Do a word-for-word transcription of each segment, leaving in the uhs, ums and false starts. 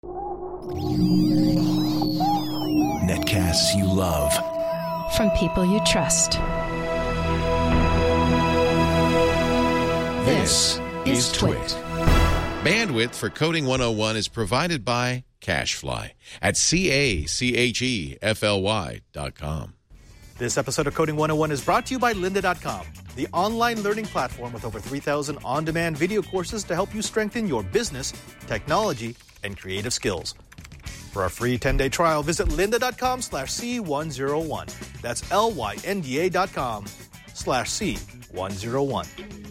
Netcasts you love. From people you trust. This is Twit. Bandwidth for Coding one oh one is provided by CacheFly at C A C H E F L Y dot com. This episode of Coding one oh one is brought to you by Lynda dot com, the online learning platform with over three thousand on-demand video courses to help you strengthen your business, technology, and creative skills. For our free ten-day trial, visit lynda dot com slash C one oh one. That's L Y N D A dot com slash C one oh one.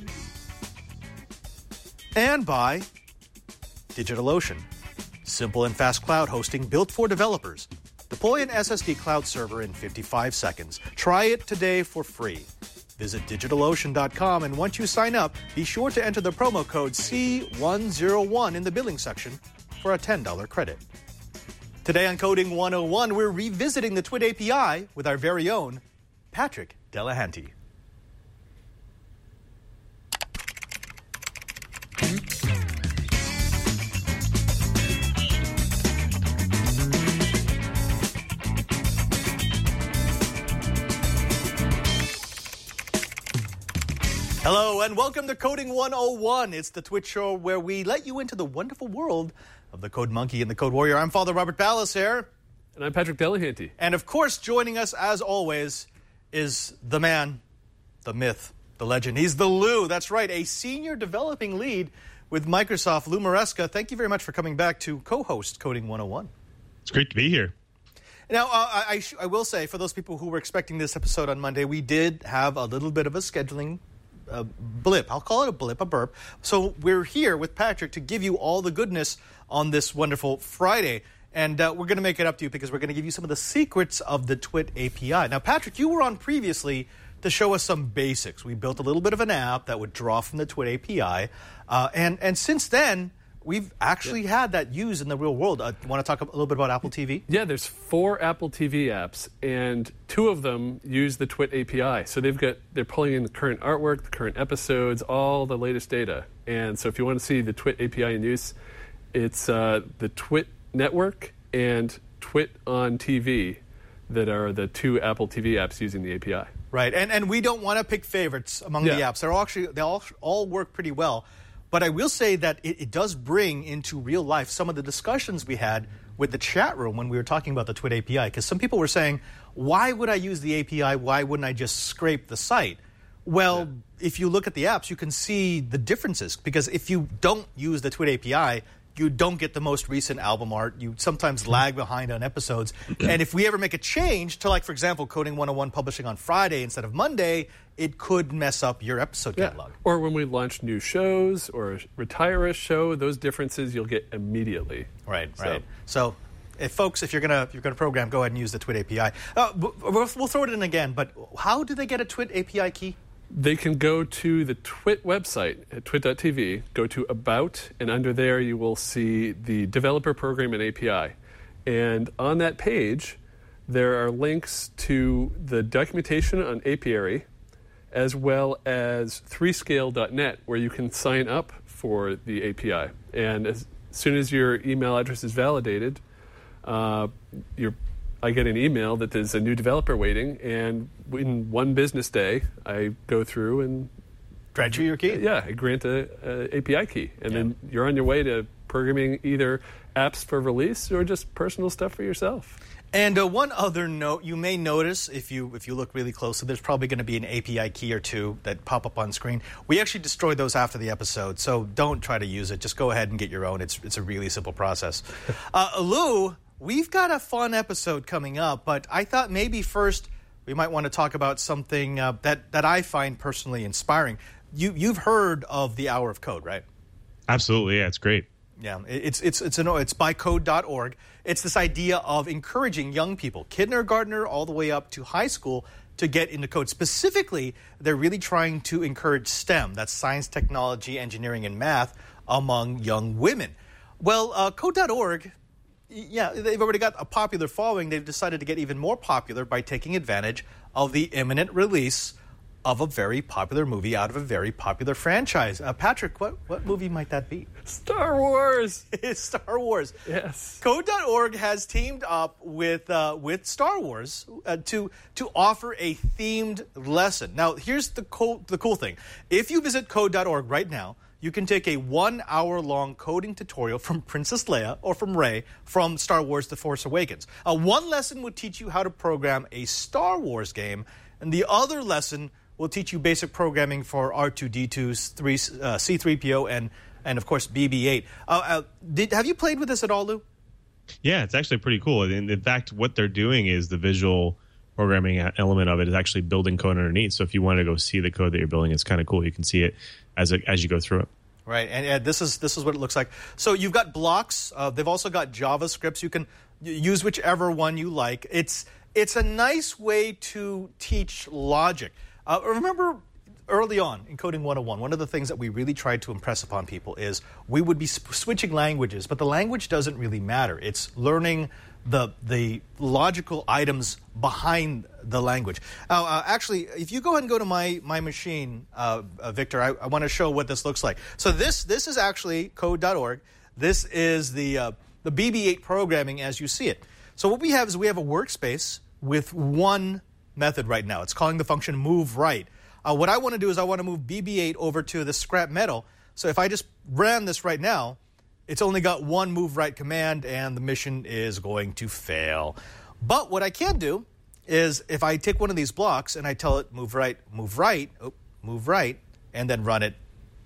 And by DigitalOcean. Simple and fast cloud hosting built for developers. Deploy an S S D cloud server in fifty-five seconds. Try it today for free. Visit digital ocean dot com, and once you sign up, be sure to enter the promo code C one oh one in the billing section for a ten dollars credit. Today on Coding one oh one, we're revisiting the Twit A P I with our very own Patrick Delahanty. Hello and welcome to Coding one oh one. It's the Twit show where we let you into the wonderful world of the Code Monkey and the Code Warrior. I'm Father Robert Ballas here. And I'm Patrick Delahanty. And of course, joining us as always is the man, the myth, the legend. He's the Lou. That's right, a senior developing lead with Microsoft, Lou Maresca. Thank you very much for coming back to co-host Coding one oh one. It's great to be here. Now, uh, I, I, sh- I will say, for those people who were expecting this episode on Monday, we did have a little bit of a scheduling a blip. I'll call it a blip, a burp. So we're here with Patrick to give you all the goodness on this wonderful Friday. And uh, we're going to make it up to you because we're going to give you some of the secrets of the Twit A P I. Now, Patrick, you were on previously to show us some basics. We built a little bit of an app that would draw from the Twit A P I. Uh, and, and since then, we've actually had that used in the real world. Uh, want to talk a little bit about Apple T V? Yeah, there's four Apple T V apps, and two of them use the Twit A P I. So they've got they're pulling in the current artwork, the current episodes, all the latest data. And so if you want to see the Twit A P I in use, it's uh, the Twit Network and Twit on T V that are the two Apple T V apps using the A P I. Right, and and we don't want to pick favorites among yeah. the apps. They're all actually they all all work pretty well. But I will say that it, it does bring into real life some of the discussions we had with the chat room when we were talking about the Twit A P I. Because some people were saying, why would I use the A P I? Why wouldn't I just scrape the site? Well, yeah. if you look at the apps, you can see the differences. Because if you don't use the Twit A P I, you don't get the most recent album art. You sometimes lag behind on episodes. And if we ever make a change to, like, for example, Coding one oh one publishing on Friday instead of Monday, it could mess up your episode yeah. catalog. Or when we launch new shows or retire a show, those differences you'll get immediately. Right, so. right. So, if folks, if you're gonna if you're gonna program, go ahead and use the Twit A P I. Uh, we'll, we'll throw it in again. But how do they get a Twit A P I key? They can go to the Twit website at twit dot t v, go to About, and under there you will see the developer program and A P I. And on that page, there are links to the documentation on Apiary, as well as three scale dot net, where you can sign up for the A P I. And as soon as your email address is validated, uh, you're I get an email that there's a new developer waiting, and in one business day, I go through and grant you your key. Yeah, I grant a, a A P I key, and yeah. then you're on your way to programming either apps for release or just personal stuff for yourself. And uh, one other note, you may notice if you if you look really closely, there's probably going to be an A P I key or two that pop up on screen. We actually destroyed those after the episode, so don't try to use it. Just go ahead and get your own. It's it's a really simple process. uh, Lou. We've got a fun episode coming up, but I thought maybe first we might want to talk about something uh, that, that I find personally inspiring. You, you've heard of the Hour of Code, right? Absolutely, yeah, it's great. Yeah, it's it's it's an, it's by code dot org. It's this idea of encouraging young people, kindergartner all the way up to high school, to get into code. Specifically, they're really trying to encourage STEM, that's science, technology, engineering, and math, among young women. Well, uh, code dot org... Yeah, they've already got a popular following. They've decided to get even more popular by taking advantage of the imminent release of a very popular movie out of a very popular franchise. Uh, Patrick, what, what movie might that be? Star Wars. It's Star Wars. Yes. Code dot org has teamed up with uh, with Star Wars uh, to to offer a themed lesson. Now, here's the cool the cool thing. If you visit Code dot org right now, you can take a one-hour-long coding tutorial from Princess Leia or from Rey from Star Wars The Force Awakens. Uh, one lesson will teach you how to program a Star Wars game, and the other lesson will teach you basic programming for R two D two, uh, C three P O, and, and of course, B B eight. Uh, uh, did, have you played with this at all, Lou? Yeah, it's actually pretty cool. And in fact, what they're doing is the visual programming element of it is actually building code underneath. So if you want to go see the code that you're building, it's kind of cool. You can see it as a, as you go through it. Right, and uh, this is this is what it looks like. So you've got blocks. Uh, they've also got JavaScripts. You can use whichever one you like. It's it's a nice way to teach logic. Uh, remember, early on in Coding one oh one, one of the things that we really tried to impress upon people is we would be sp- switching languages, but the language doesn't really matter. It's learning the the logical items behind the language. Now, uh, actually, if you go ahead and go to my my machine, uh, uh, Victor, I, I want to show what this looks like. So this this is actually Code dot org. This is the uh, the B B eight programming as you see it. So what we have is we have a workspace with one method right now. It's calling the function move right. Uh, what I want to do is I want to move B B eight over to the scrap metal. So if I just ran this right now, it's only got one move right command, and the mission is going to fail. But what I can do is if I take one of these blocks and I tell it move right, move right, oh, move right, and then run it,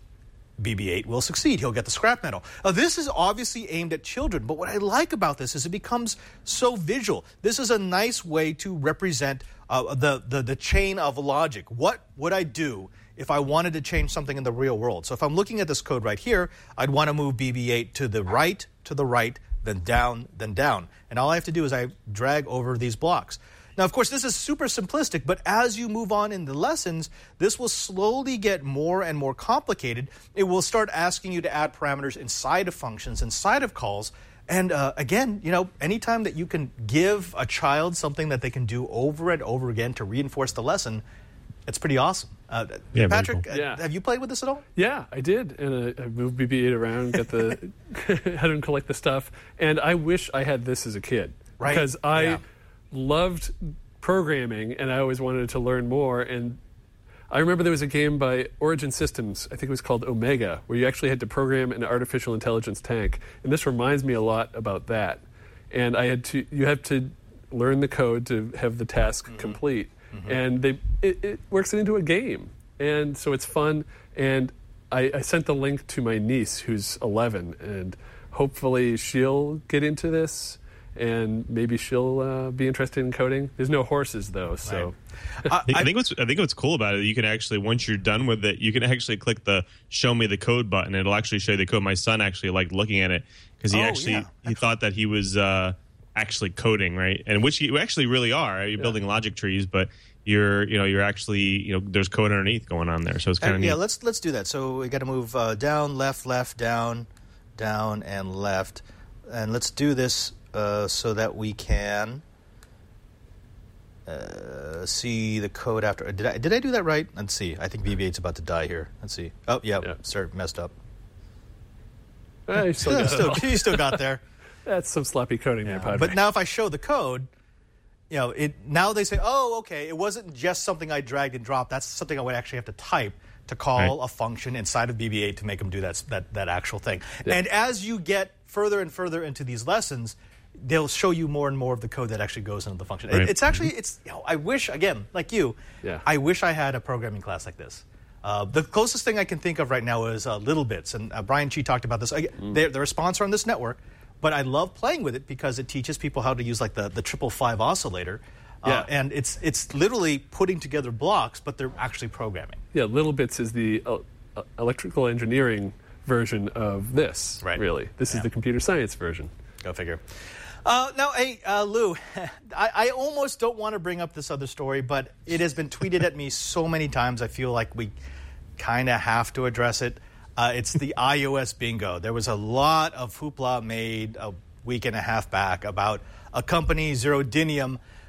B B eight will succeed. He'll get the scrap metal. Now, this is obviously aimed at children, but what I like about this is it becomes so visual. This is a nice way to represent uh, the, the, the chain of logic. What would I do if I wanted to change something in the real world? So if I'm looking at this code right here, I'd want to move B B eight to the right, to the right, then down, then down. And all I have to do is I drag over these blocks. Now, of course, this is super simplistic, but as you move on in the lessons, this will slowly get more and more complicated. It will start asking you to add parameters inside of functions, inside of calls. And uh, again, you know, anytime that you can give a child something that they can do over and over again to reinforce the lesson, it's pretty awesome. Uh, Yeah, very Patrick, cool. uh, Yeah. have you played with this at all? Yeah, I did, and I, I moved B B eight around, got the had him collect the stuff, and I wish I had this as a kid, Right. Because I Yeah. loved programming, and I always wanted to learn more. And I remember there was a game by Origin Systems, I think it was called Omega, where you actually had to program an artificial intelligence tank, and this reminds me a lot about that. And I had to, you have to learn the code to have the task mm-hmm. complete. Mm-hmm. And they it, it works it into a game, and so it's fun. And I, I sent the link to my niece, who's eleven, and hopefully she'll get into this, and maybe she'll uh, be interested in coding. There's no horses though, so. Right. I, think, I think what's I think what's cool about it, you can actually, once you're done with it, you can actually click the "Show me the code" button. It'll actually show you the code. My son actually liked looking at it because he Oh, actually yeah. he thought that he was uh, actually coding, right? And which you actually really are. You're yeah. building logic trees, but you're you know you're actually you know there's code underneath going on there, so it's kind of yeah. neat. Let's let's do that. So we got to move uh, down, left, left, down, down, and left, and let's do this uh, so that we can uh, see the code after. Did I did I do that right? Let's see. I think B B eight's about to die here. Let's see. Oh yeah, Yeah. sir, messed up. Uh, you still got it still, all. you still got there. That's some sloppy coding there, Padre. But now if I show the code, you know, it now they say, oh, okay, it wasn't just something I dragged and dropped. That's something I would actually have to type to call Right. a function inside of B B eight to make them do that that, that actual thing. Yeah. And as you get further and further into these lessons, they'll show you more and more of the code that actually goes into the function. It- Right. it's actually, it's you know, I wish, again, like you, Yeah. I wish I had a programming class like this. Uh, the closest thing I can think of right now is uh, Little Bits, and uh, Brian Chi talked about this. I, Mm. they're, they're a sponsor on this network, but I love playing with it because it teaches people how to use like the the triple five oscillator, uh, Yeah. and it's it's literally putting together blocks, but they're actually programming. Yeah, Little Bits is the uh, uh, electrical engineering version of this, Right. really. This Yeah. is the computer science version. Go figure. Uh, now, hey, uh, Lou, I, I almost don't want to bring up this other story, but it has been tweeted at me so many times, I feel like we kind of have to address it. Uh, it's the iOS bingo. There was a lot of hoopla made a week and a half back about a company, Zerodinium,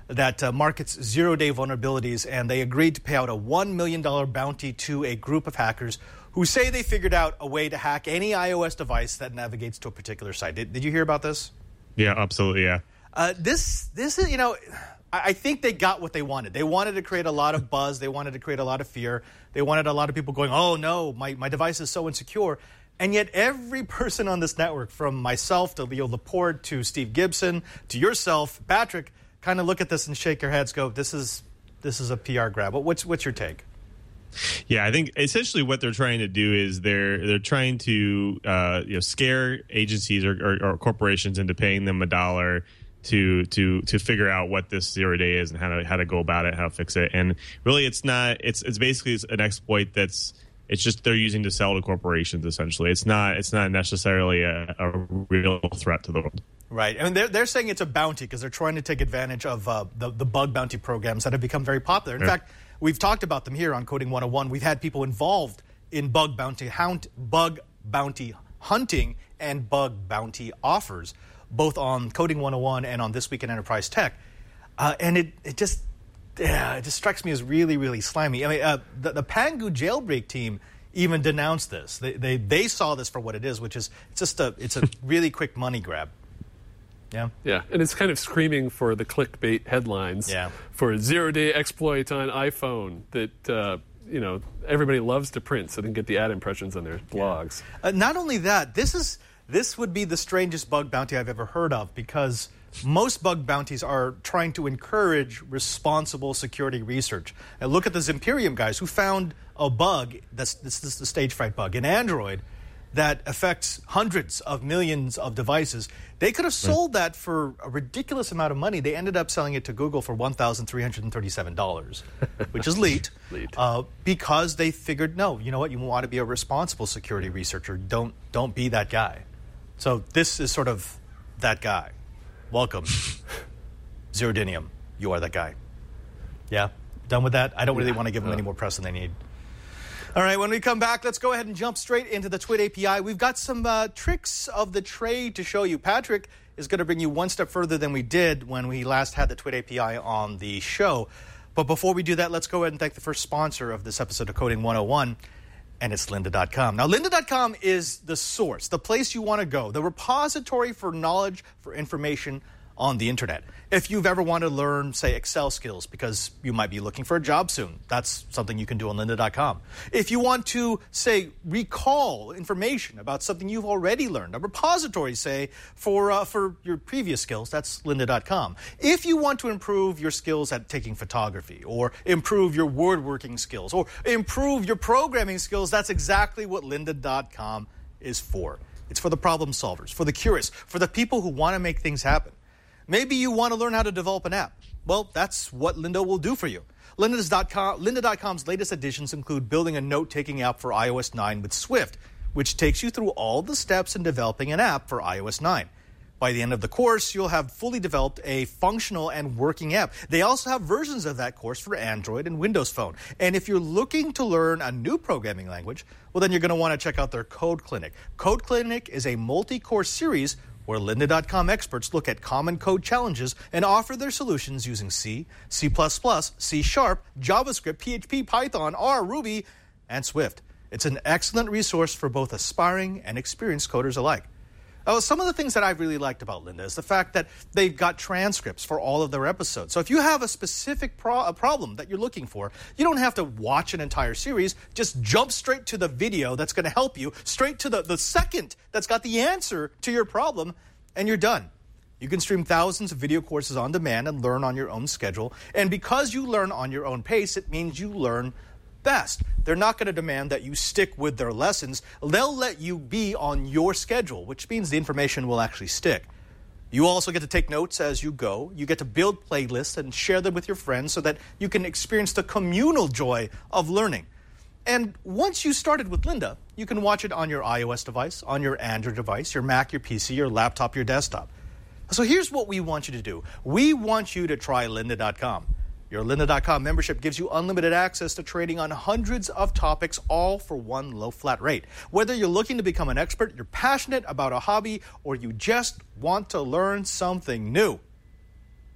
that uh, markets zero-day vulnerabilities, and they agreed to pay out a one million dollars bounty to a group of hackers who say they figured out a way to hack any iOS device that navigates to a particular site. Did, did you hear about this? Yeah, absolutely, yeah. Uh, this, this is, you know, I, I think they got what they wanted. They wanted to create a lot of buzz. They wanted to create a lot of fear. They wanted a lot of people going, oh, no, my, my device is so insecure. And yet every person on this network, from myself to Leo Laporte to Steve Gibson to yourself, Patrick, kind of look at this and shake your heads, go, this is this is a P R grab. What's what's your take? Yeah, I think essentially what they're trying to do is they're they're trying to uh, you know scare agencies or, or, or corporations into paying them a dollar to to to figure out what this zero day is and how to how to go about it, how to fix it. And really, it's not it's it's basically an exploit that's it's just they're using to sell to corporations. Essentially, it's not it's not necessarily a, a real threat to the world. Right. I mean, they're, they're saying it's a bounty because they're trying to take advantage of uh, the, the bug bounty programs that have become very popular. In yeah. fact, we've talked about them here on Coding one oh one. We've had people involved in bug bounty hunt, bug bounty hunting and bug bounty offers, both on Coding one oh one and on This Week in Enterprise Tech. Uh, and it, it just yeah, it just strikes me as really, really slimy. I mean, uh, the, the Pangu jailbreak team even denounced this. They, they, they saw this for what it is, which is it's just a, it's a really quick money grab. Yeah. Yeah, and it's kind of screaming for the clickbait headlines yeah. for a zero-day exploit on iPhone that, uh, you know, everybody loves to print so they can get the ad impressions on their blogs. Yeah. Uh, not only that, this is this would be the strangest bug bounty I've ever heard of because most bug bounties are trying to encourage responsible security research. And look at the Zimperium guys who found a bug, that's this is the stage fright bug, in Android that affects hundreds of millions of devices. They could have sold that for a ridiculous amount of money. They ended up selling it to Google for one thousand three hundred thirty-seven dollars, which is leet, uh, because they figured, no, you know what, you want to be a responsible security researcher. Don't, don't be that guy. So this is sort of that guy. Welcome. Zerodinium, you are that guy. Yeah, done with that? I don't really want to give them any more press than they need. All right, when we come back, let's go ahead and jump straight into the Twit A P I. We've got some uh, tricks of the trade to show you. Patrick is going to bring you one step further than we did when we last had the Twit A P I on the show. But before we do that, let's go ahead and thank the first sponsor of this episode of Coding one oh one, and it's lynda dot com. Now, lynda dot com is the source, the place you want to go, the repository for knowledge, for information on the internet. If you've ever wanted to learn, say, Excel skills because you might be looking for a job soon, that's something you can do on lynda dot com. If you want to, say, recall information about something you've already learned, a repository, say, for uh, for your previous skills, that's lynda dot com. If you want to improve your skills at taking photography or improve your word-working skills or improve your programming skills, that's exactly what lynda dot com is for. It's for the problem solvers, for the curious, for the people who want to make things happen. Maybe you want to learn how to develop an app. Well, that's what Lynda will do for you. lynda dot com, lynda dot com's latest additions include building a note-taking app for i O S nine with Swift, which takes you through all the steps in developing an app for i O S nine. By the end of the course, you'll have fully developed a functional and working app. They also have versions of that course for Android and Windows Phone. And if you're looking to learn a new programming language, well, then you're going to want to check out their Code Clinic. Code Clinic is a multi-course series where lynda dot com experts look at common code challenges and offer their solutions using C, C plus plus, C Sharp, JavaScript, P H P, Python, R, Ruby, and Swift. It's an excellent resource for both aspiring and experienced coders alike. Oh, some of the things that I've really liked about Lynda is the fact that they've got transcripts for all of their episodes. So if you have a specific pro- a problem that you're looking for, you don't have to watch an entire series. Just jump straight to the video that's going to help you, straight to the, the second that's got the answer to your problem, and you're done. You can stream thousands of video courses on demand and learn on your own schedule. And because you learn on your own pace, it means you learn best. They're not going to demand that you stick with their lessons. They'll let you be on your schedule, which means the information will actually stick. You also get to take notes as you go. You get to build playlists and share them with your friends so that you can experience the communal joy of learning. And once you started with Lynda, you can watch it on your iOS device, on your Android device, your Mac, your P C, your laptop, your desktop. So here's what we want you to do. We want you to try lynda dot com. Your lynda dot com membership gives you unlimited access to trading on hundreds of topics, all for one low flat rate. Whether you're looking to become an expert, you're passionate about a hobby, or you just want to learn something new,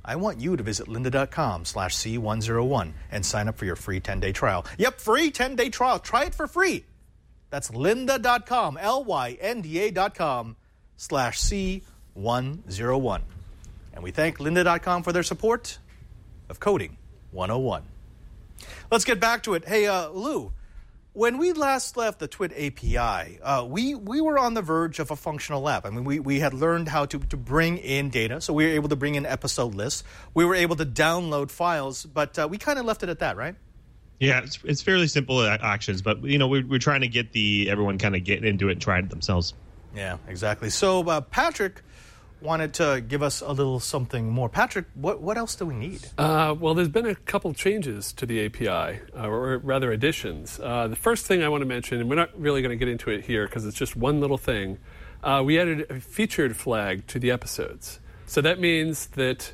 I want you to visit lynda.com slash C101 and sign up for your free ten-day trial. Yep, free ten-day trial. Try it for free. That's lynda.com, L Y N D A dot com slash C one oh one. And we thank lynda dot com for their support of Coding one oh one. Let's get back to it. Hey, uh, Lou, when we last left the Twit A P I, uh, we, we were on the verge of a functional app. I mean, we, we had learned how to, to bring in data, so we were able to bring in episode lists. We were able to download files, but uh, we kind of left it at that, right? Yeah, it's, it's fairly simple actions, but you know we're, we're trying to get the everyone kind of get into it and try it themselves. Yeah, exactly. So uh, Patrick wanted to give us a little something more. Patrick, what what else do we need? Uh, well, there's been a couple changes to the A P I, uh, or rather additions. Uh, the first thing I want to mention, and we're not really going to get into it here because it's just one little thing, uh, we added a featured flag to the episodes. So that means that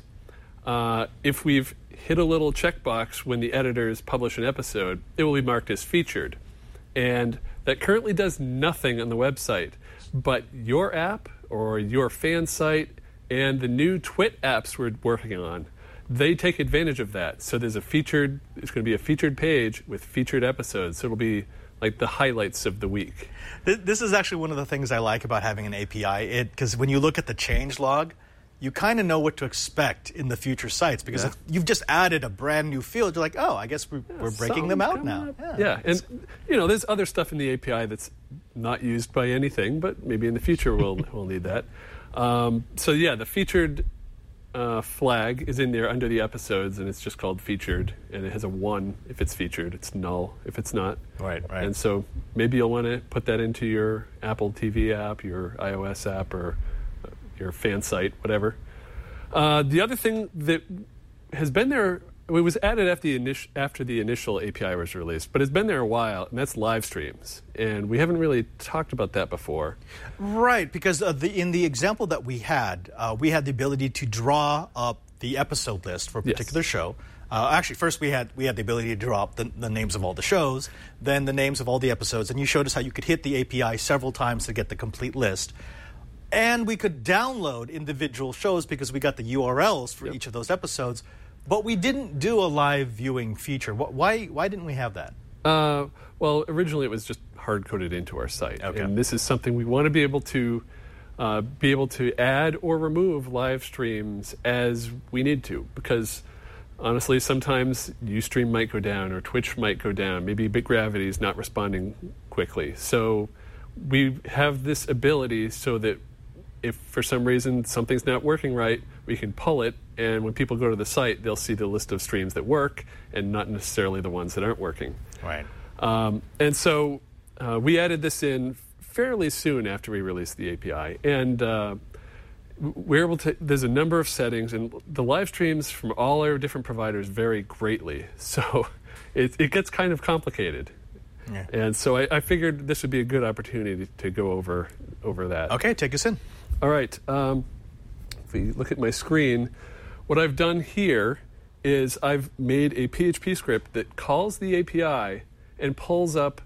uh, if we've hit a little checkbox when the editors publish an episode, it will be marked as featured. And that currently does nothing on the website, but your app or your fan site and the new Twit apps we're working on, they take advantage of that. So there's a featured, it's going to be a featured page with featured episodes. So it'll be like the highlights of the week. This is actually one of the things I like about having an A P I, it because when you look at the change log, you kind of know what to expect in the future sites because Yeah. if you've just added a brand new field, you're like, oh, I guess we're, Yeah, we're breaking them out something's now. coming up. Yeah, and you know, there's other stuff in the A P I that's not used by anything, but maybe in the future we'll we'll need that. Um, so yeah, the featured uh, flag is in there under the episodes, and it's just called featured, and it has a one if it's featured. It's null if it's not. Right, right. And so maybe you'll want to put that into your Apple T V app, your iOS app, or your fan site, whatever. Uh, the other thing that has been there, it was added after the, init- after the initial A P I was released, but it's been there a while, and that's live streams. And we haven't really talked about that before. Right, because uh, the, in the example that we had, uh, we had the ability to draw up the episode list for a particular Yes. show. Uh, actually, first we had we had the ability to draw up the, the names of all the shows, then the names of all the episodes, and you showed us how you could hit the A P I several times to get the complete list. And we could download individual shows because we got the U R Ls for Yep. each of those episodes, but we didn't do a live viewing feature. Wh- Why why didn't we have that? Uh, well, originally it was just hard-coded into our site. Okay. And this is something we want to be able to uh, be able to add or remove live streams as we need to, because honestly, sometimes Ustream might go down or Twitch might go down. Maybe Big Gravity is not responding quickly. So we have this ability so that if for some reason something's not working right, we can pull it, and when people go to the site, they'll see the list of streams that work and not necessarily the ones that aren't working. Right. Um, and so uh, we added this in fairly soon after we released the A P I. And uh, we're able to, there's a number of settings, and the live streams from all our different providers vary greatly. So it, it gets kind of complicated. Yeah. And so I, I figured this would be a good opportunity to go over over that. Okay, take us in. All right. Um, if we look at my screen, what I've done here is I've made a P H P script that calls the A P I and pulls up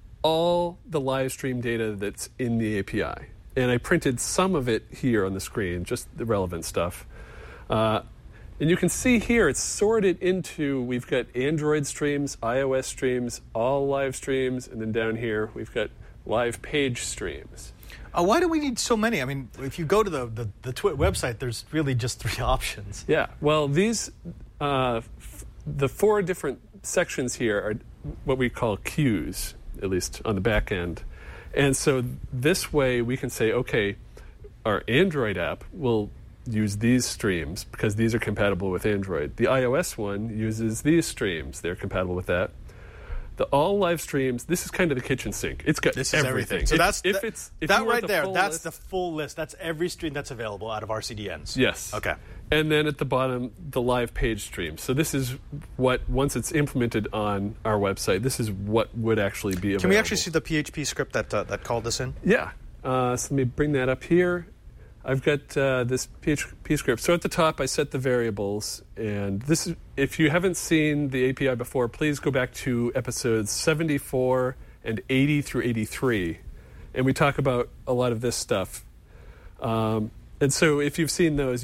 all the live stream data that's in the A P I. And I printed some of it here on the screen, just the relevant stuff. Uh, and you can see here it's sorted into, we've got Android streams, iOS streams, all live streams, and then down here we've got live page streams. Uh, why do we need so many? I mean, if you go to the, the, the Twit website, there's really just three options. Yeah, well, these, uh, f- the four different sections here are what we call queues, at least on the back end. And so this way we can say, okay, our Android app will use these streams because these are compatible with Android. The iOS one uses these streams. They're compatible with that. The all live streams, this is kind of the kitchen sink. It's got This is everything. everything. So if, that's if that, it's if that you want right the there. full That's list- the full list. That's every stream that's available out of our C D Ns. Yes. Okay. And then at the bottom, the live page stream. So this is what, once it's implemented on our website, this is what would actually be available. Can we actually see the P H P script that uh, that called this in? Yeah. Uh, so let me bring that up here. I've got uh, this P H P script. So at the top, I set the variables. And this is, if you haven't seen the A P I before, please go back to episodes seventy-four and eighty through eighty-three. And we talk about a lot of this stuff. Um, and so if you've seen those, you've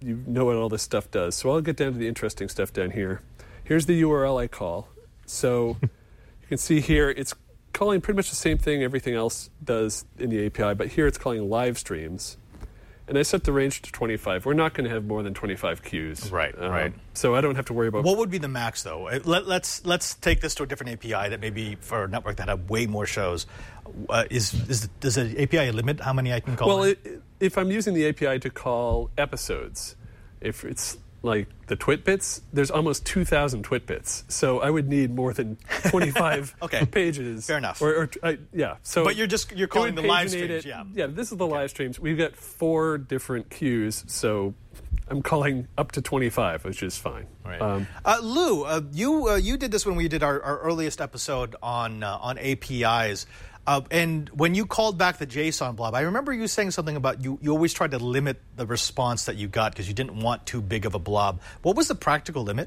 you know what all this stuff does. So I'll get down to the interesting stuff down here. Here's the U R L I call. So you can see here it's calling pretty much the same thing everything else does in the A P I, but here it's calling live streams. And I set the range to twenty-five. We're not going to have more than twenty-five queues. Right, um, right. So I don't have to worry about... What would be the max, though? Uh, Let, let's let's take this to a different A P I that maybe for a network that have way more shows. Uh, is, is does an A P I limit how many I can call? Well, it, if I'm using the A P I to call episodes, if it's like the twit bits, there's almost two thousand twit bits. So I would need more than twenty-five okay. pages. Fair enough. Or, or uh, yeah. So but you're just you're calling the live streams. It, yeah. Yeah. This is the okay. live streams. We've got four different queues, so I'm calling up to twenty-five, which is fine. Right. Um, uh, Lou, uh, you uh, you did this when we did our, our earliest episode on uh, on A P Is. Uh, and when you called back the JSON blob, I remember you saying something about you, you always tried to limit the response that you got because you didn't want too big of a blob. What was the practical limit?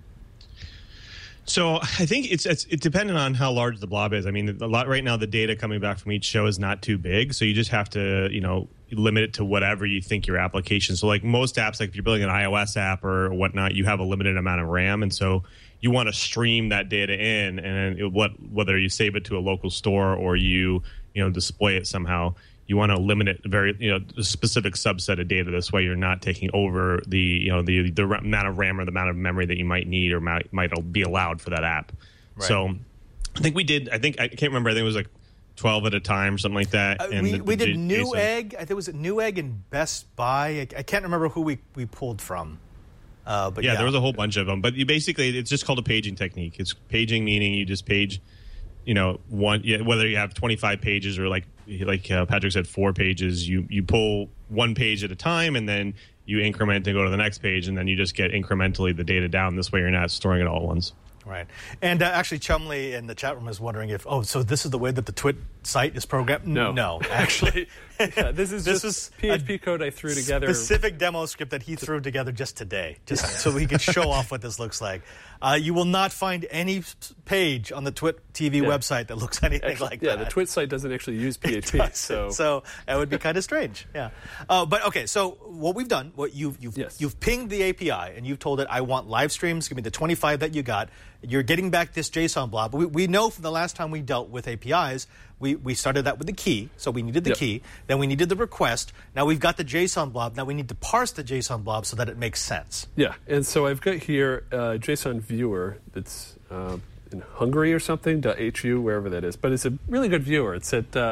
So I think it's, it's it dependent on how large the blob is. I mean, a lot right now the data coming back from each show is not too big, so you just have to you know limit it to whatever you think your application. So like most apps, like if you're building an iOS app or whatnot, you have a limited amount of RAM, and so you want to stream that data in, and it, what whether you save it to a local store or you you know display it somehow, you want to limit it very you know a specific subset of data. This way, you're not taking over the you know the the amount of RAM or the amount of memory that you might need or might might be allowed for that app. Right. So, I think we did. I think I can't remember. I think it was like twelve at a time, something like that. Uh, and we the, we the did J- Newegg. I think it was Newegg and Best Buy. I, I can't remember who we we pulled from. Uh, but yeah, yeah, there was a whole bunch of them. But you basically, it's just called a paging technique. It's paging meaning you just page, you know, one yeah, whether you have twenty-five pages or like like uh, Patrick said, four pages. You you pull one page at a time, and then you increment and go to the next page, and then you just get incrementally the data down. This way, you're not storing it all at once. Right. And uh, actually, Chumley in the chat room is wondering if, oh, so this is the way that the Twit site is programmed? No. No, actually. yeah, this is this just was P H P code I threw together. Specific demo script that he threw together just today, just so he could show off what this looks like. Uh, you will not find any page on the Twit T V yeah. website that looks anything actually, like yeah, that. Yeah, the Twit site doesn't actually use P H P. so so that would be kind of strange. Yeah. Uh, but, okay, so what we've done, what you've, you've, yes. you've pinged the A P I, and you've told it, I want live streams. Give me the twenty-five that you got. You're getting back this JSON blob. We, we know from the last time we dealt with A P Is, we, we started that with the key, so we needed the yep. key. Then we needed the request. Now we've got the JSON blob. Now we need to parse the JSON blob so that it makes sense. Yeah, and so I've got here a JSON viewer that's uh, in Hungary or something, .hu, wherever that is. But it's a really good viewer. It's at uh,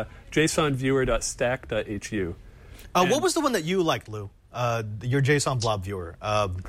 jsonviewer.stack.hu. Uh, what was the one that you liked, Lou? Uh, your JSON blob viewer? Um,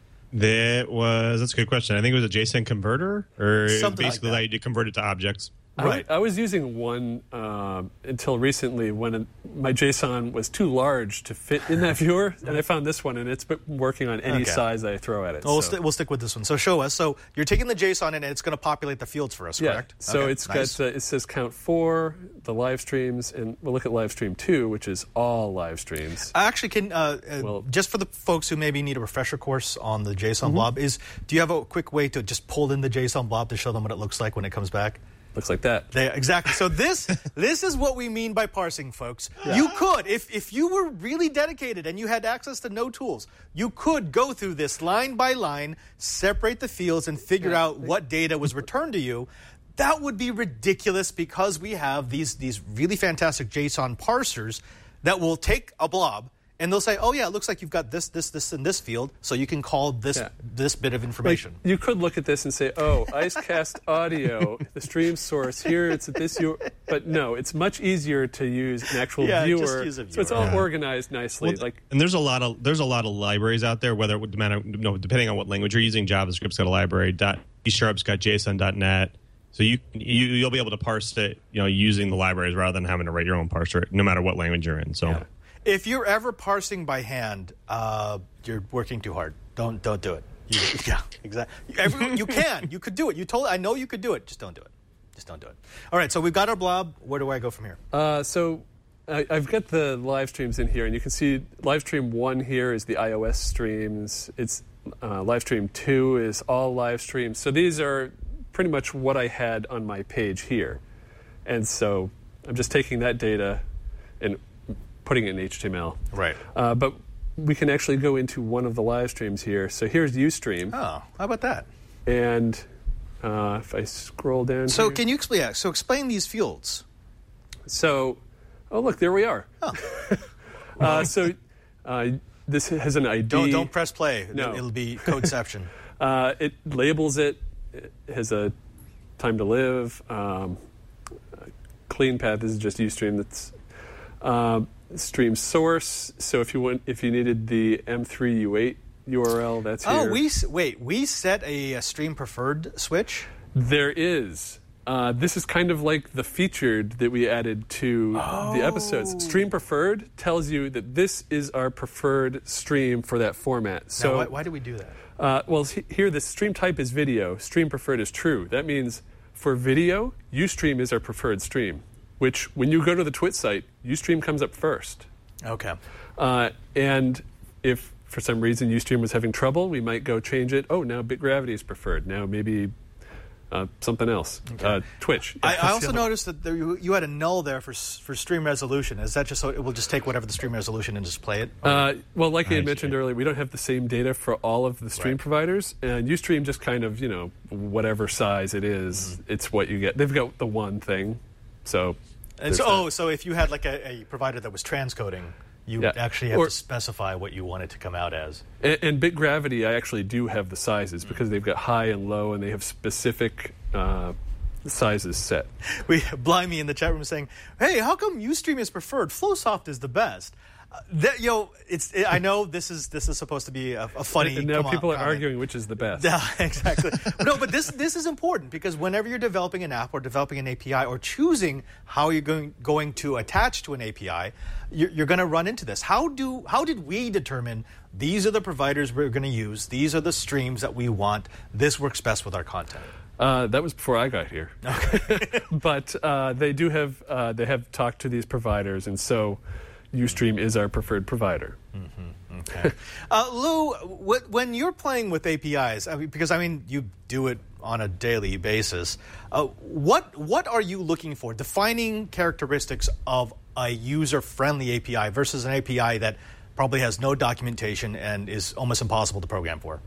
That was that's a good question. I think it was a JSON converter, or Something basically like that. allowed you to convert it to objects. Right. I, I was using one um, until recently when it, my JSON was too large to fit in that viewer, and I found this one, and it's been working on any Okay. size I throw at it. Well, we'll, so. st- we'll stick with this one. So show us. So you're taking the JSON and it's going to populate the fields for us, yeah. correct? So Okay, it's nice. got uh, it says count four, the live streams, and we'll look at live stream two, which is all live streams. I actually can uh, uh, Well- just for the folks who maybe need a refresher course on the JSON Mm-hmm. blob. Is do you have a quick way to just pull in the JSON blob to show them what it looks like when it comes back? Looks like that. They, exactly. So this this is what we mean by parsing, folks. You could, if if you were really dedicated and you had access to no tools, you could go through this line by line, separate the fields, and figure Yeah. out what data was returned to you. That would be ridiculous because we have these these really fantastic JSON parsers that will take a blob and they'll say, oh, yeah, it looks like you've got this, this, this, and this field, so you can call this Yeah. this bit of information. Like, you could look at this and say, oh, Icecast audio, the stream source, here it's at this U R L. But no, it's much easier to use an actual Yeah, just viewer. use a So it's viewer. all Yeah. organized nicely. Well, like and there's a lot of there's a lot of libraries out there. Whether it would matter, no, depending on what language you're using, JavaScript's got a library. Dot C Sharp's got JSON dot net. So you, you you'll be able to parse it, you know, using the libraries rather than having to write your own parser, no matter what language you're in. So. Yeah. If you're ever parsing by hand, uh, you're working too hard. Don't don't do it. You, yeah, exactly. Every, you can. You could do it. You told. I know you could do it. Just don't do it. Just don't do it. All right. So we've got our blob. Where do I go from here? Uh, so I, I've got the live streams in here, and you can see live stream one here is the iOS streams. It's uh, live stream two is all live streams. So these are pretty much what I had on my page here, and so I'm just taking that data and putting it in H T M L. Right. Uh, but we can actually go into one of the live streams here. So here's Ustream. Oh, how about that? And uh, if I scroll down So here. can you explain? Yeah, so explain these fields. So, oh, look, there we are. Oh. uh, so uh, this has an I D. Don't, don't press play. No. It'll be codeception. uh, it labels it. It has a time to live. Um, clean path. This is just Ustream. That's uh, stream source. So if you want, if you needed the M three U eight U R L, that's here. Oh, we wait. We set a, a stream preferred switch. There is. Uh, this is kind of like the featured that we added to oh. the episodes. Stream preferred tells you that this is our preferred stream for that format. So now, why, why did we do that? Uh, well, here the stream type is video. Stream preferred is true. That means for video, Ustream is our preferred stream, which when you go to the Twit site, Ustream comes up first. Okay. Uh, and if for some reason Ustream was having trouble, we might go change it. Oh, now BitGravity is preferred. Now maybe uh, something else. Okay. Uh, Twitch. I, I also noticed that there, you, you had a null there for for stream resolution. Is that just so it will just take whatever the stream resolution and just play it? Uh, well, like I had I mentioned see. earlier, we don't have the same data for all of the stream Right. providers. And Ustream just kind of, you know, whatever size it is, mm-hmm. it's what you get. They've got the one thing. So, and so oh, so if you had like a, a provider that was transcoding, you Yeah. actually have Or- to specify what you want it to come out as. And, and BitGravity, I actually do have the sizes because they've got high and low, and they have specific uh, sizes set. We Blimey in the chat room is saying, "Hey, how come Ustream is preferred? Flowsoft is the best." Uh, that, you know, it's. It, I know this is this is supposed to be a, a funny. And now come on people are comment. arguing which is the best. Yeah, exactly. No, but this this is important because whenever you're developing an app or developing an A P I or choosing how you're going going to attach to an A P I, you're, you're going to run into this. How do how did we determine these are the providers we're going to use? These are the streams that we want. This works best with our content. Uh, that was before I got here. Okay. But uh, they do have uh, they have talked to these providers, and so Ustream is our preferred provider. Mm-hmm. Okay. uh, Lou, wh- when you're playing with A P Is, I mean, because I mean you do it on a daily basis, uh, what what are you looking for? Defining characteristics of a user-friendly A P I versus an A P I that probably has no documentation and is almost impossible to program for.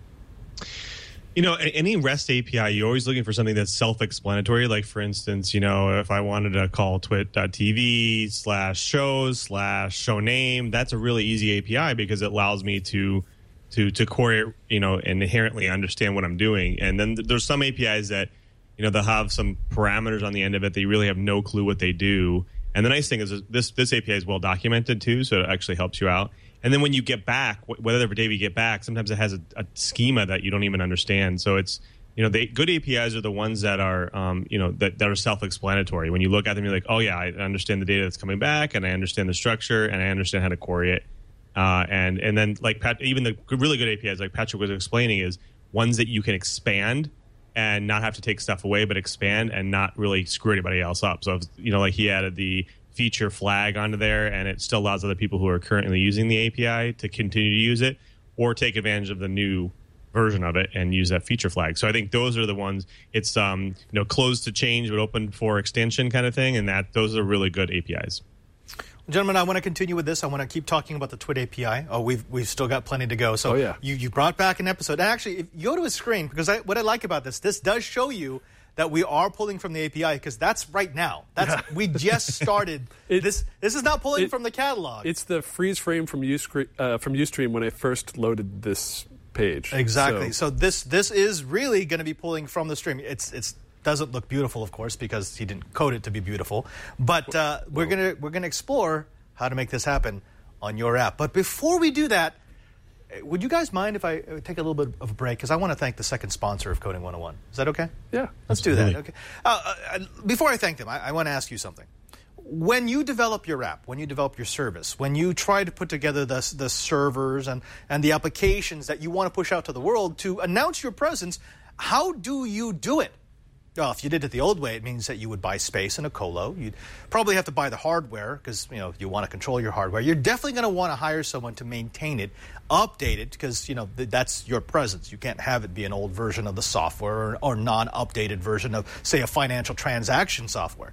You know, any REST A P I, you're always looking for something that's self-explanatory. Like, for instance, you know, if I wanted to call twit.tv slash shows slash show name, that's a really easy A P I because it allows me to to to query it, you know, and inherently understand what I'm doing. And then there's some A P Is that, you know, they'll have some parameters on the end of it. They really have no clue what they do. And the nice thing is this this A P I is well documented too, so it actually helps you out. And then when you get back, whatever day you get back, sometimes it has a, a schema that you don't even understand. So it's, you know, the good A P Is are the ones that are, um, you know, that, that are self-explanatory. When you look at them, you're like, oh yeah, I understand the data that's coming back, and I understand the structure, and I understand how to query it. Uh, and and then like Pat, even the really good A P Is, like Patrick was explaining, is ones that you can expand and not have to take stuff away, but expand and not really screw anybody else up. So if, you know, like he added the feature flag onto there, and it still allows other people who are currently using the A P I to continue to use it or take advantage of the new version of it and use that feature flag. So I think those are the ones. It's um, you know, closed to change but open for extension kind of thing, and that those are really good A P Is. Gentlemen, I want to continue with this. I want to keep talking about the Twit A P I. Oh, we've we've still got plenty to go. So oh, yeah. you, you brought back an episode. And actually, if you go to a screen, because I, what I like about this, this does show you that we are pulling from the A P I, because that's right now. That's yeah. We just started. it, this This is not pulling it, from the catalog. It's the freeze frame from Ustream, uh, from Ustream when I first loaded this page. Exactly. So, so this this is really going to be pulling from the stream. It's it's doesn't look beautiful, of course, because he didn't code it to be beautiful. But uh, we're gonna we're gonna explore how to make this happen on your app. But before we do that, would you guys mind if I take a little bit of a break? Because I want to thank the second sponsor of Coding one oh one. Is that okay? Yeah. Let's do that. Okay. Uh, uh, before I thank them, I, I want to ask you something. When you develop your app, when you develop your service, when you try to put together the, the servers and, and the applications that you want to push out to the world to announce your presence, how do you do it? Well, if you did it the old way, it means that you would buy space in a colo. You'd probably have to buy the hardware because, you know, you want to control your hardware. You're definitely going to want to hire someone to maintain it, update it, because, you know, th- that's your presence. You can't have it be an old version of the software or, or non-updated version of, say, a financial transaction software.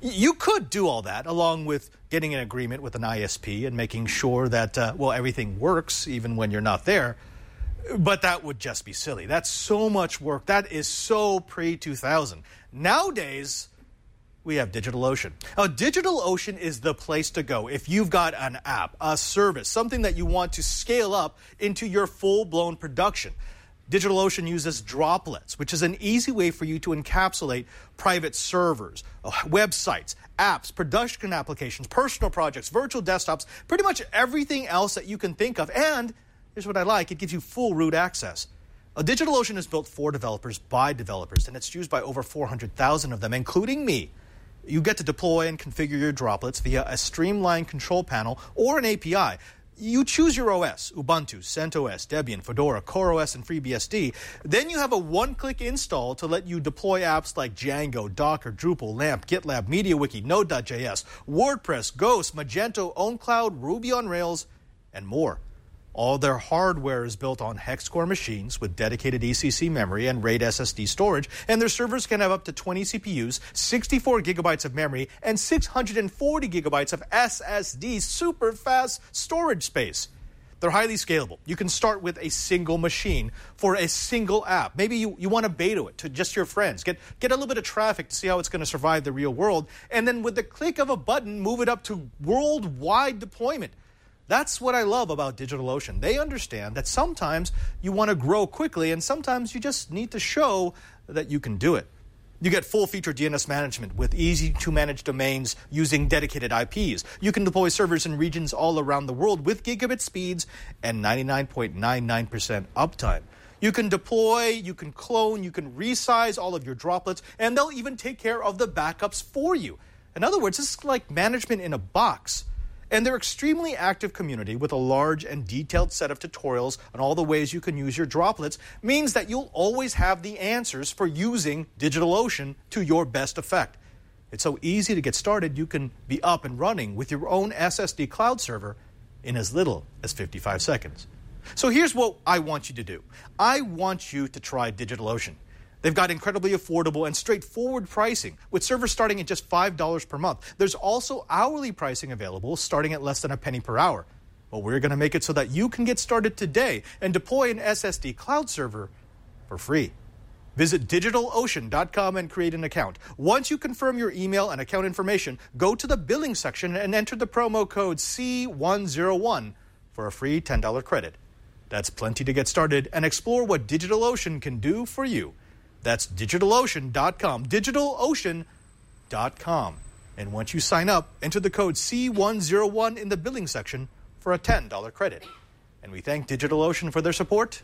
You could do all that along with getting an agreement with an I S P and making sure that, uh, well, everything works even when you're not there. But that would just be silly. That's so much work. That is so pre two thousand. Nowadays, we have DigitalOcean. Now, DigitalOcean is the place to go if you've got an app, a service, something that you want to scale up into your full-blown production. DigitalOcean uses Droplets, which is an easy way for you to encapsulate private servers, websites, apps, production applications, personal projects, virtual desktops, pretty much everything else that you can think of. And here's what I like. It gives you full root access. Uh, DigitalOcean is built for developers by developers, and it's used by over four hundred thousand of them, including me. You get to deploy and configure your Droplets via a streamlined control panel or an A P I. You choose your O S, Ubuntu, CentOS, Debian, Fedora, CoreOS, and FreeBSD. Then you have a one-click install to let you deploy apps like Django, Docker, Drupal, LAMP, GitLab, MediaWiki, Node.js, WordPress, Ghost, Magento, OwnCloud, Ruby on Rails, and more. All their hardware is built on hex-core machines with dedicated E C C memory and RAID S S D storage, and their servers can have up to twenty C P Us, sixty-four gigabytes of memory, and six hundred forty gigabytes of S S D super fast storage space. They're highly scalable. You can start with a single machine for a single app. Maybe you, you want to beta it to just your friends. Get, get a little bit of traffic to see how it's going to survive the real world, and then with the click of a button, move it up to worldwide deployment. That's what I love about DigitalOcean. They understand that sometimes you want to grow quickly and sometimes you just need to show that you can do it. You get full-feature D N S management with easy-to-manage domains using dedicated I Ps. You can deploy servers in regions all around the world with gigabit speeds and ninety-nine point nine nine percent uptime. You can deploy, you can clone, you can resize all of your Droplets, and they'll even take care of the backups for you. In other words, this is like management in a box. And their extremely active community with a large and detailed set of tutorials on all the ways you can use your Droplets means that you'll always have the answers for using DigitalOcean to your best effect. It's so easy to get started, you can be up and running with your own S S D cloud server in as little as fifty-five seconds. So here's what I want you to do. I want you to try DigitalOcean. They've got incredibly affordable and straightforward pricing, with servers starting at just five dollars per month. There's also hourly pricing available, starting at less than a penny per hour. But we're going to make it so that you can get started today and deploy an S S D cloud server for free. Visit DigitalOcean dot com and create an account. Once you confirm your email and account information, go to the billing section and enter the promo code C one oh one for a free ten dollars credit. That's plenty to get started and explore what DigitalOcean can do for you. That's DigitalOcean dot com, DigitalOcean dot com. And once you sign up, enter the code C one oh one in the billing section for a ten dollars credit. And we thank DigitalOcean for their support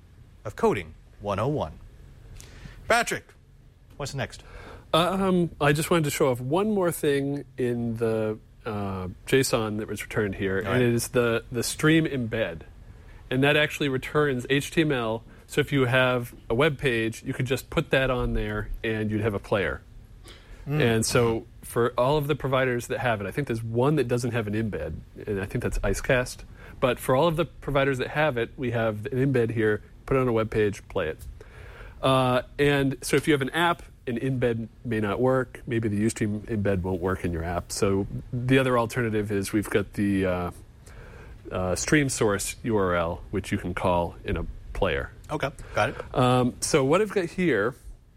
of Coding one oh one. Patrick, what's next? Um, I just wanted to show off one more thing in the uh, JSON that was returned here, All and right. it is the, the stream embed. And that actually returns H T M L. So if you have a web page, you could just put that on there and you'd have a player. Mm. And so for all of the providers that have it, I think there's one that doesn't have an embed, and I think that's Icecast. But for all of the providers that have it, we have an embed here, put it on a web page, play it. Uh, and so if you have an app, an embed may not work. Maybe the Ustream embed won't work in your app. So the other alternative is we've got the uh, uh, stream source U R L, which you can call in a player. Okay, got it. Um, so what I've got here,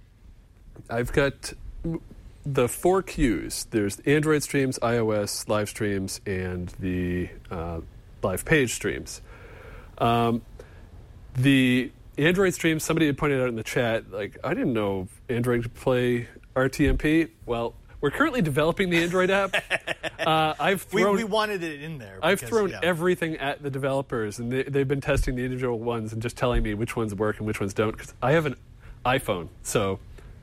I've got the four queues. There's Android streams, iOS live streams, and the uh, live page streams. Um, the Android streams, somebody had pointed out in the chat, like, I didn't know Android could play R T M P. Well, we're currently developing the Android app. Uh, I've thrown, we, we wanted it in there. I've because, thrown yeah. everything at the developers, and they, they've been testing the individual ones and just telling me which ones work and which ones don't, because I have an iPhone. So,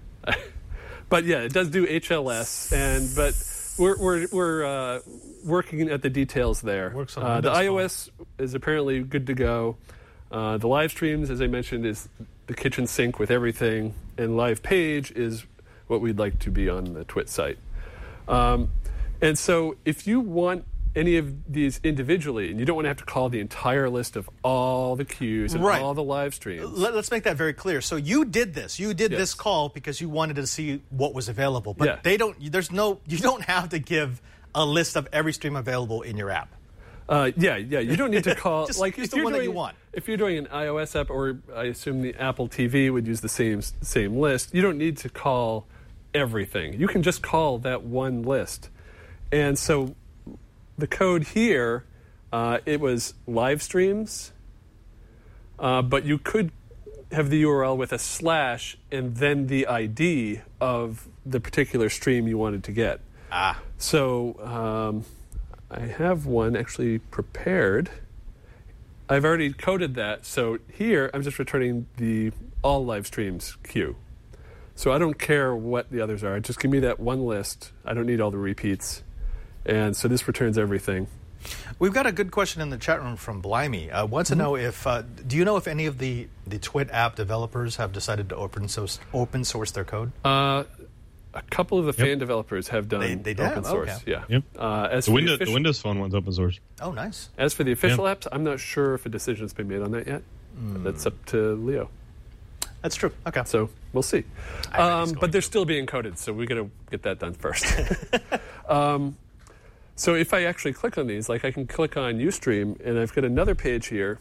but yeah, it does do H L S, and but we're we're we're uh, working at the details there. Works on uh, the Windows iOS is apparently good to go. Uh, the live streams, as I mentioned, is the kitchen sink with everything, and live page is what we'd like to be on the Twit site. Um, and so if you want any of these individually, and you don't want to have to call the entire list of all the queues and Right. all the live streams. Let, let's make that very clear. So you did this. You did Yes. this call because you wanted to see what was available. But Yeah. they don't. There's no. You don't have to give a list of every stream available in your app. Uh, yeah, yeah. You don't need to call Just like use if the you're one that doing, you want. If you're doing an iOS app, or I assume the Apple T V would use the same same list. You don't need to call everything. You can just call that one list. And so the code here, uh, it was live streams, uh, but you could have the U R L with a slash and then the I D of the particular stream you wanted to get. Ah. So um, I have one actually prepared. I've already coded that. So here I'm just returning the all live streams queue. So I don't care what the others are. Just give me that one list. I don't need all the repeats. And so this returns everything. We've got a good question in the chat room from Blimey. Uh, wants to know if uh, do you know if any of the the Twit app developers have decided to open source open source their code? Uh, a couple of the fan developers have done They- they did? open source. Okay. Yeah. Yep. Uh, as The, for Windows, official- the Windows Phone one's open source. Oh, nice. As for the official Yeah. apps, I'm not sure if a decision's been made on that yet. That's up to Leo. That's true. Okay. So we'll see. I bet he's Um, going but they're to. still being coded, so we got to get that done first. um, so if I actually click on these, like I can click on Ustream, and I've got another page here.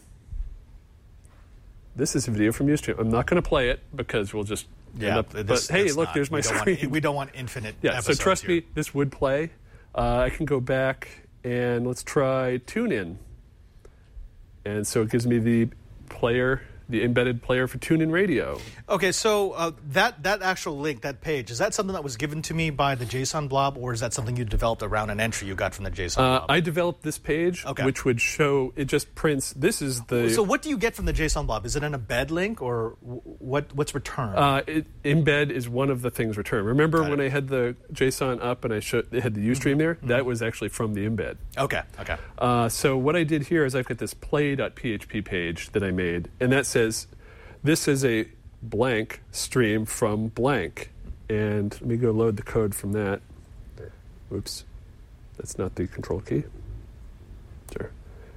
This is a video from Ustream. I'm not going to play it because we'll just Yeah, end up. this- but hey, that's look, not- there's my we don't screen. Want, we don't want infinite. yeah, so episodes trust here. me, this would play. Uh, I can go back and let's try TuneIn. And so it gives me the player, the embedded player for TuneIn Radio. Okay, so uh, that that actual link, that page, is that something that was given to me by the JSON blob, or is that something you developed around an entry you got from the JSON Uh, blob? I developed this page, Okay. which would show, it just prints, this is the... So what do you get from the JSON blob? Is it an embed link, or w- what? What's returned? Uh, it, embed is one of the things returned. Remember Got when it. I had the JSON up and I showed, it had the Ustream there? That was actually from the embed. okay, okay. Uh, so what I did here is I've got this play.php page that I made, and that says, this is a blank stream from blank. And let me go load the code from that. Oops, that's not the control key. Sure.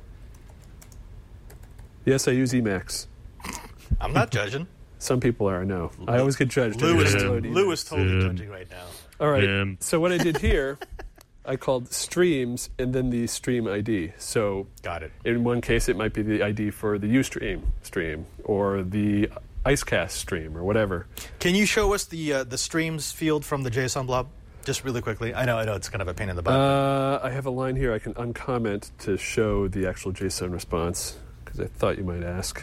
Yes, I use Emacs. I'm not judging. Some people are, no. I always get judged. every Lewis, time I load Emacs. Lewis totally Yeah. judging right now. All right. Um, So what I did here, I called streams and then the stream I D. So Got it. in one case, it might be the I D for the Ustream stream or the Icecast stream or whatever. Can you show us the uh, the streams field from the JSON blob, just really quickly? I know, I know, it's kind of a pain in the butt. Uh, I have a line here I can uncomment to show the actual JSON response because I thought you might ask.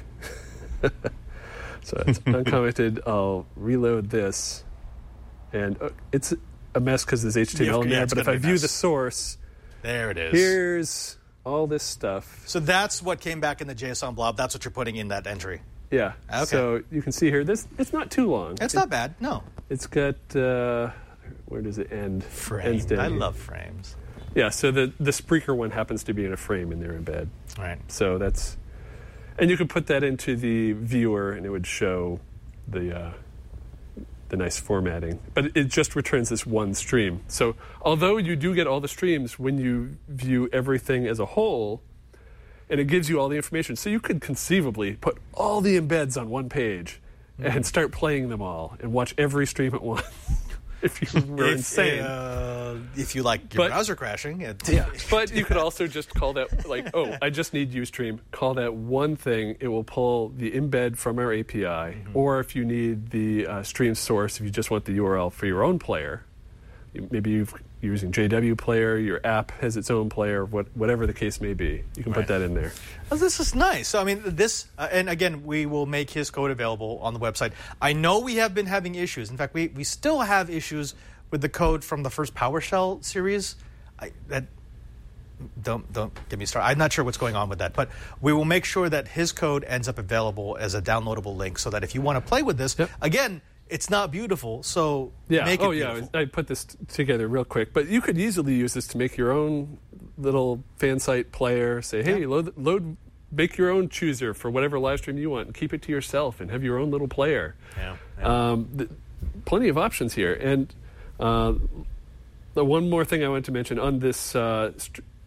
So it's uncommented. I'll reload this, and uh, it's a mess because there's H T M L in Yeah, there. it's But if gonna I be a view mess. the source, there it is. here's all this stuff. So that's what came back in the JSON blob. That's what you're putting in that entry. Yeah. Okay. So you can see here. This it's not too long. It's It- not bad. No. It's got uh, where does it end? Ends Frames. down I here. love frames. Yeah. So the the Spreaker one happens to be in a frame in their embed. All right. So that's, and you could put that into the viewer, and it would show the uh, the nice formatting. But it just returns this one stream. So although you do get all the streams when you view everything as a whole, and it gives you all the information, so you could conceivably put all the embeds on one page and start playing them all and watch every stream at once. If you were If, insane. Uh, if you like your But- browser crashing. It, Yeah, but you could also just call that, like, oh, I just need Ustream. Call that one thing. It will pull the embed from our A P I. Mm-hmm. Or if you need the uh, stream source, if you just want the U R L for your own player, you- maybe you've, you're using J W Player, your app has its own player, what, whatever the case may be, you can Right. put that in there. Oh, this is nice. So, I mean, this, uh, and again, we will make his code available on the website. I know we have been having issues. In fact, we, we still have issues with the code from the first PowerShell series. I, that don't don't get me started. I'm not sure what's going on with that, but we will make sure that his code ends up available as a downloadable link, so that if you want to play with this, Yep. again, it's not beautiful. So Yeah. make it oh, yeah. beautiful. I put this t- together real quick, but you could easily use this to make your own little fan site player. Say, hey, Yeah. load, load, make your own chooser for whatever live stream you want, and keep it to yourself, and have your own little player. Yeah, yeah. Um, th- plenty of options here, and uh, the one more thing I wanted to mention on this uh, st-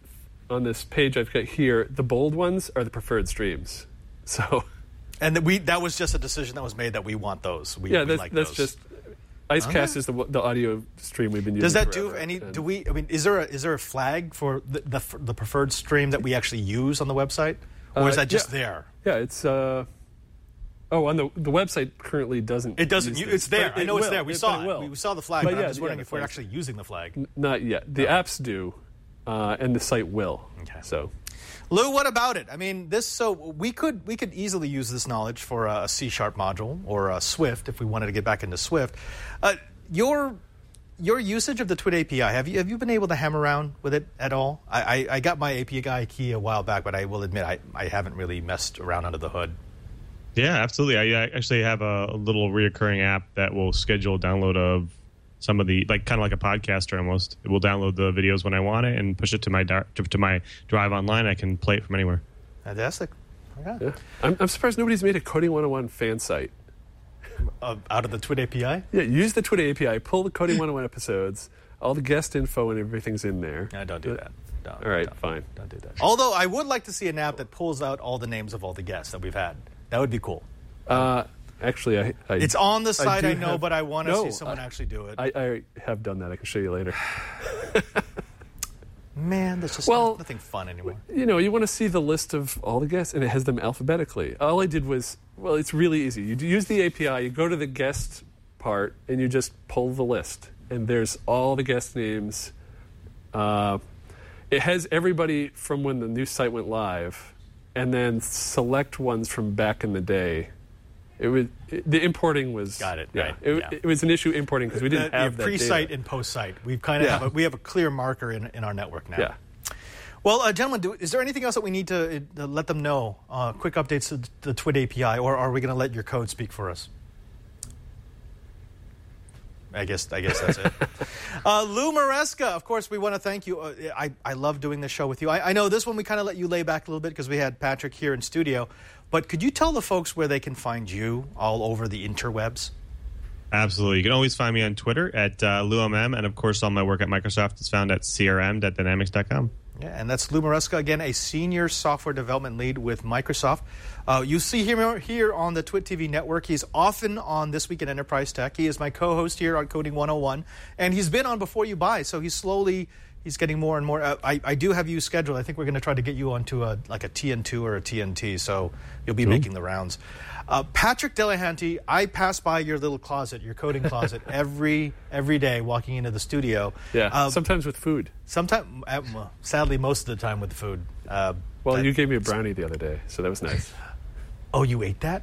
on this page I've got here, the bold ones are the preferred streams. So, and that we that was just a decision that was made that we want those. We, yeah, we that's, like that's those. just Icecast Okay. is the the audio stream we've been using. Does that forever. do any? And- Do we? I mean, is there a, is there a flag for the, the the preferred stream that we actually use on the website, or is Uh, that just yeah. there? Yeah, it's. Uh, oh, on the the website currently doesn't. It doesn't. use You, this, it's there. but I know it it's will. there. We It- saw but it. will. We saw the flag. But But yeah, I'm just yeah, wondering the if we're flag. actually using the flag. N- Not yet. The apps do, uh, and the site will. Okay. So. Lou, what about it? I mean, this. So we could we could easily use this knowledge for a C sharp module or a Swift if we wanted to get back into Swift. Uh, your your usage of the Twit A P I, have you have you been able to hammer around with it at all? I, I, I got my A P I key a while back, but I will admit I, I haven't really messed around under the hood. Yeah, absolutely. I, I actually have a, a little reoccurring app that will schedule download of some of the, like kind of like a podcaster almost. It will download the videos when I want it and push it to my di- to, to my drive online. I can play it from anywhere. Fantastic. Okay. Yeah. I'm, I'm surprised nobody's made a Coding one oh one fan site. Uh, out of the Twit A P I? Yeah, use the Twitter A P I, pull the Coding one oh one episodes, all the guest info and everything's in there. No, don't do that. Don't, All right, don't, fine. Don't do that. Although I would like to see an app that pulls out all the names of all the guests that we've had. That would be cool. Uh, actually, I, I It's on the site, do I, know, have- but I want to No, see someone I- actually do it. I, I have done that. I can show you later. Man, that's just Well- nothing fun anymore. You know, you want to see the list of all the guests, and it has them alphabetically. All I did was, well, it's really easy. You do use the A P I, you go to the guest part, and you just pull the list. And there's all the guest names. Uh, it has everybody from when the new site went live, and then select ones from back in the day. It was it, the importing was Got it, Yeah, right, it, yeah. it was an issue importing because we didn't The- have the that pre-site data. and post-site. We kind of Yeah. have a, we have a clear marker in, in our network now. Yeah. Well, uh, gentlemen, do, is there anything else that we need to uh, let them know? Uh, quick updates to the Twit A P I, or are we going to let your code speak for us? I guess I guess that's it. uh, Lou Maresca, of course, we want to thank you. Uh, I, I love doing this show with you. I, I know this one we kind of let you lay back a little bit because we had Patrick here in studio. But could you tell the folks where they can find you all over the interwebs? Absolutely. You can always find me on Twitter at uh, LouMM, and of course, all my work at Microsoft is found at c r m dot dynamics dot com. Yeah, and that's Lou Maresca, again, a senior software development lead with Microsoft. Uh, you see him here on the Twit T V network. He's often on This Week in Enterprise Tech. He is my co-host here on Coding one oh one, and he's been on Before You Buy, so he's slowly, he's getting more and more. Uh, I, I do have you scheduled. I think we're going to try to get you onto a like a T N two or a T N T, so you'll be making the rounds. Uh, Patrick Delahanty, I pass by your little closet, your coding closet, every every day walking into the studio. Yeah, Uh, sometimes with food. Sometimes, uh, well, sadly, most of the time with food. Uh, Well, that- you gave me a brownie the other day, so that was nice. Oh, you ate that?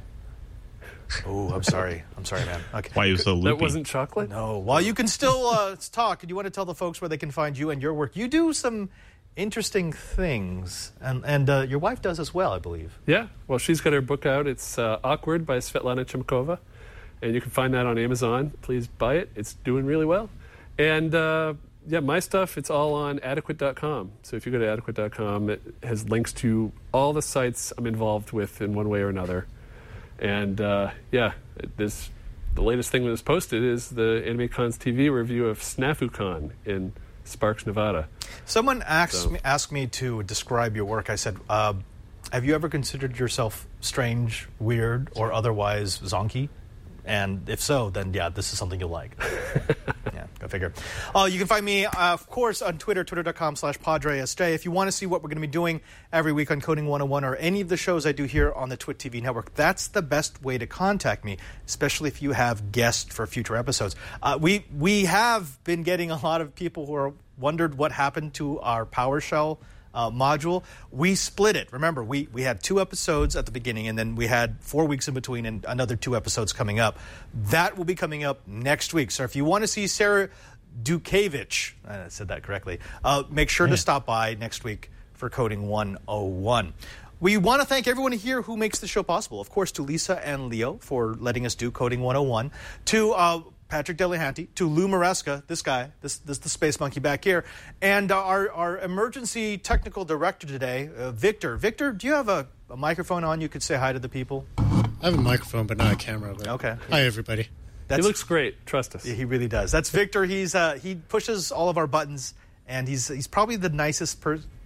Oh, I'm sorry. I'm sorry, man. Okay. Why are you so loopy? That wasn't chocolate? No. While you can still uh, talk, do you want to tell the folks where they can find you and your work? You do some interesting things, and and uh, your wife does as well, I believe. Yeah, well, she's got her book out. It's uh, Awkward by Svetlana Chimkova, and you can find that on Amazon. Please buy it. It's doing really well. And uh, yeah, my stuff, it's all on adequate dot com. So if you go to adequate dot com, it has links to all the sites I'm involved with in one way or another. And uh, yeah, this the latest thing that was posted is the AnimeCon's T V review of SnafuCon in Sparks, Nevada. Someone asked So- me, asked me to describe your work. I said, uh, have you ever considered yourself strange, weird, or otherwise zonky? And if so, then yeah, this is something you'll like. Yeah, go figure. Uh, you can find me, uh, of course, on Twitter, twitter.com slash PadreSJ. If you want to see what we're going to be doing every week on Coding one oh one or any of the shows I do here on the Twit T V network, that's the best way to contact me, especially if you have guests for future episodes. Uh, we we have been getting a lot of people who are wondered what happened to our PowerShell Uh, module. We split it. Remember, we, we had two episodes at the beginning, and then we had four weeks in between and another two episodes coming up. That will be coming up next week. So if you want to see Sarah Dukevich, I said that correctly, uh, make sure to stop by next week for Coding one oh one. We want to thank everyone here who makes the show possible. Of course, to Lisa and Leo for letting us do Coding one oh one. To uh, Patrick Delahanty, to Lou Maresca, this guy, this this the space monkey back here, and uh, our, our emergency technical director today, uh, Victor. Victor, do you have a, a microphone on? You could say hi to the people. I have a microphone, but not a camera. But Okay. Hi, everybody. That's, He looks great. Trust us. Yeah, he really does. That's Victor. He's uh, he pushes all of our buttons, and he's he's probably the nicest person.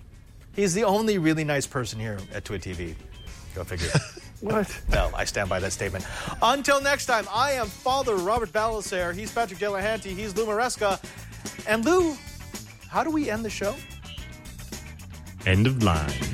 He's the only really nice person here at Twit T V. Go figure. What? No, I stand by that statement. Until next time, I am Father Robert Balasaire. He's Patrick Delahanty. He's Lou Maresca. And Lou, how do we end the show? End of line.